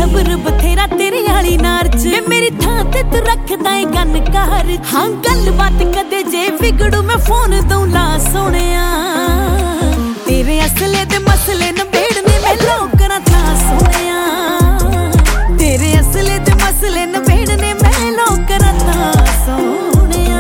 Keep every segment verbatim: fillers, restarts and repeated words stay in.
सबर बथेरा तेरे वाली नार च मेरी थां ते तू रखदा है गन कार। हाँ गल बात कदे जे बिगड़ू मैं फोन दूं ला सोहणिया तेरे असले दे मसले नबेड़ने मैं लोकरां था सोहणिया तेरे असले दे मसले नबेड़ने मैं लोकरां था सोहणिया।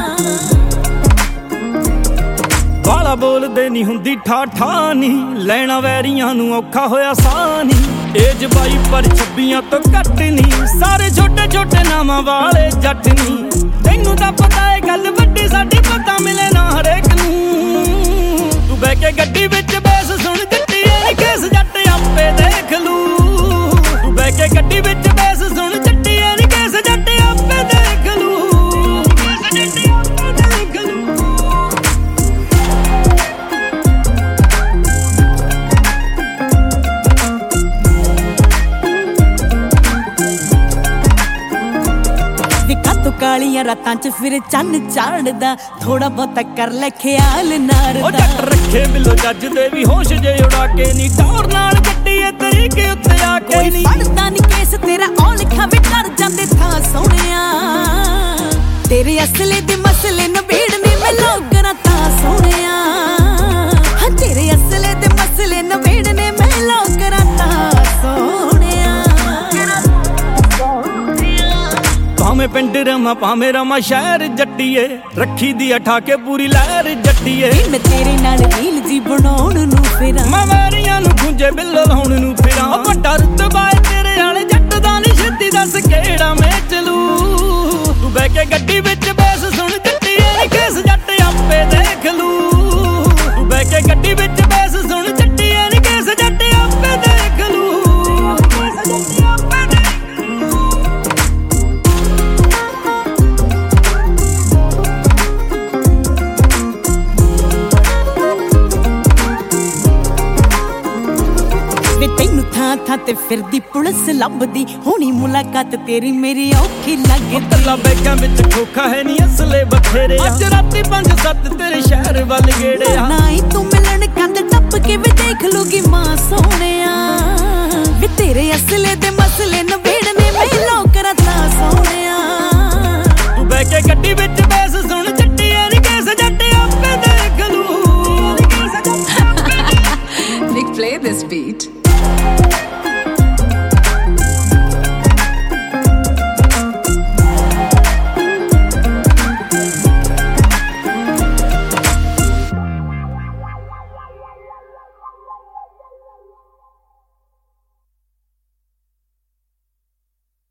बाला बोलदे नी हुंदी ठाठा नी लैना वैरियां नूं औखा होया सानी एज बाई पर छब्बियां तो घट नी सारे छोटे छोटे नामां वाले जट नी तैनू तां पता है गल वड्डी साडी पता मिले ना हरेक नूं तू बह के गड्डी विच बैस सुन जट्टी ए केस जट आपे देख लू तू बह के गड्डी विच बैस सुन जट्टी ए केस जट आपे देख लू केस जट आपे देख लू। कालियां रातां च फिर चन्न चाड़दा थोड़ा बहुता कर ले ख्याल नार दा जट रखे बिलो जज दे भी होश जे उड़ा के नी टौर नाल गड्डी ए तरीके उत्ते आके नी पड़दा नी केस तेरा औ लिखा वे कर जांदे था सोहणिया तेरे असले दे मसले नबेड़ने मैं लोकरां था सोहणिया हां तेरे असले दे मसले नबेड़ने मैं लोकरां था सोहणिया। भावें पिंड रमा भावें रमा शहर जट्टीए रखी दी अठा के पूरी लहर जट्टीए मैं तेरे नाल रील जी बनाउण नूं फिरां मैं वैरियां नूं खुंजे बिल्लो लाउण नूं फिरां वड्डा रुतबा ऐ तेरे वाले जट दा नी छेती दस केड़ा मैं चलू तू बह के गड्डी विच बैस सुन जट्टी ए केस जट आपे देख लू तू बह के गड्डी विच बैस सुन जट्टी ए केस जट आपे देख लू केस जट आपे देख लू। तैनू थां थां ते फिरदी पुलिस लभदी होनी मुलाकात तेरी मेरी औखी लगदी गल्ला बैगां विच खोखा है नी असले बथेरे अज राती पंज सत्त तेरे शहर वल गेड़े ना ही तू मिलन कंध टप के भी देख लूगी मां सोहणिया।